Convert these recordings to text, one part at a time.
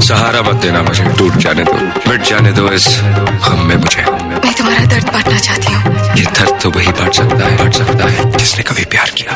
सहारा मत देना मुझे, टूट जाने दो, मिट जाने दो इस गम में मुझे। मैं तुम्हारा दर्द बांटना चाहती हूँ। ये दर्द तो वही बांट सकता है जिसने कभी प्यार किया।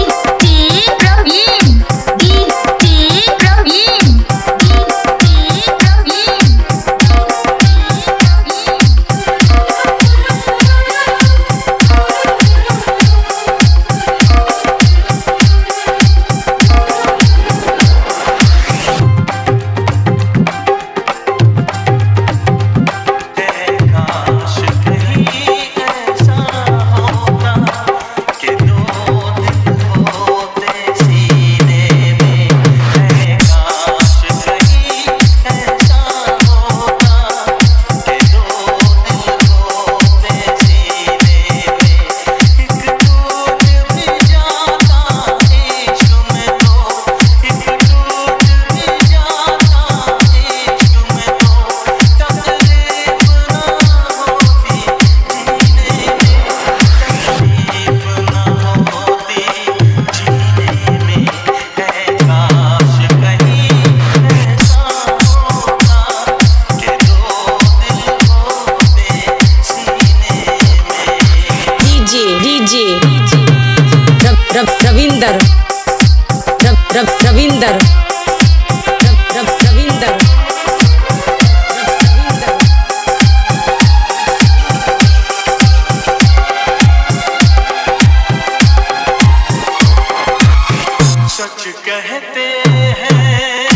रविंदर सच कहते हैं,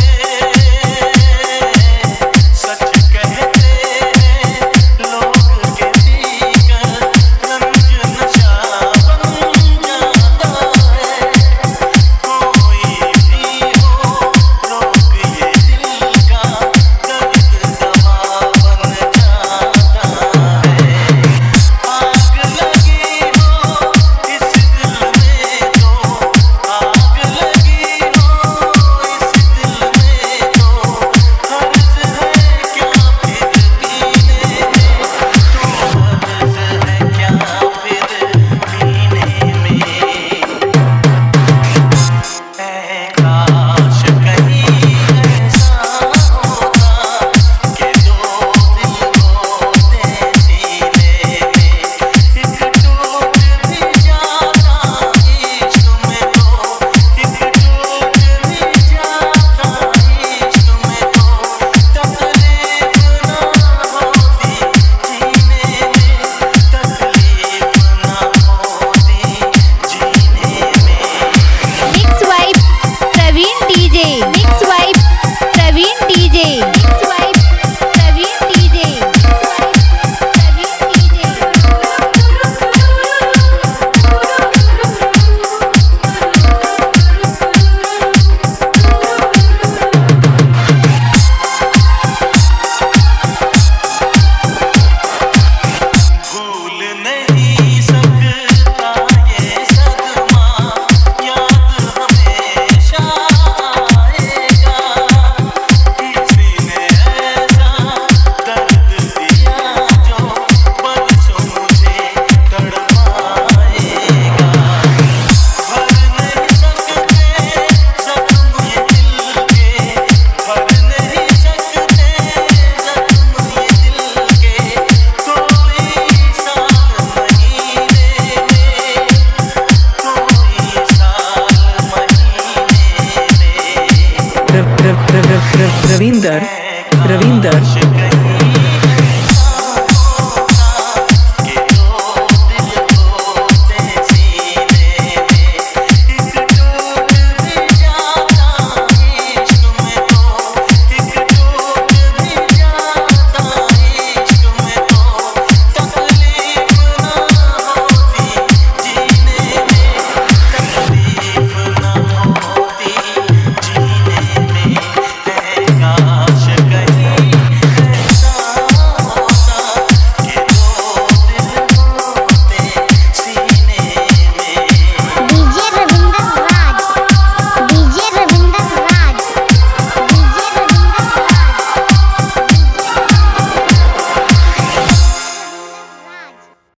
सच कहते हैं लोग के पीकर रंज नशा बन जाता है। कोई भी हो रोग ये दिल का दर्द दवा बन जाता है। आग लगी हो इस दिल में तो आग लगी हो इस दिल में तो हर्ज है क्या फिर पीने में, तो हर्ज है क्या फिर पीने में। ऐ काश कहीं ऐसा होता कि दो दिल होते सीने में, एक टूट भी जाता इश्क में तो, एक टूट भी जाता इश्क में तो, तकलीफ ना होती जीने में, तकलीफ ना होती जीने में। Mix vibe Praveen DJ, mix vibe Praveen DJ, mix vibe Praveen DJ, Praveen DJ. भूल नहीं सकता ये सदमा, याद हमेशा आएगा। किसी ने ऐसा दर्द दिया जो बरसों मुझे तड़पाएगा। भर नहीं सकते जख्म ये दिल के, भर नहीं सकते जख्म ये दिल के, कोई साल महीने में, कोई साल महीने में। रविंदर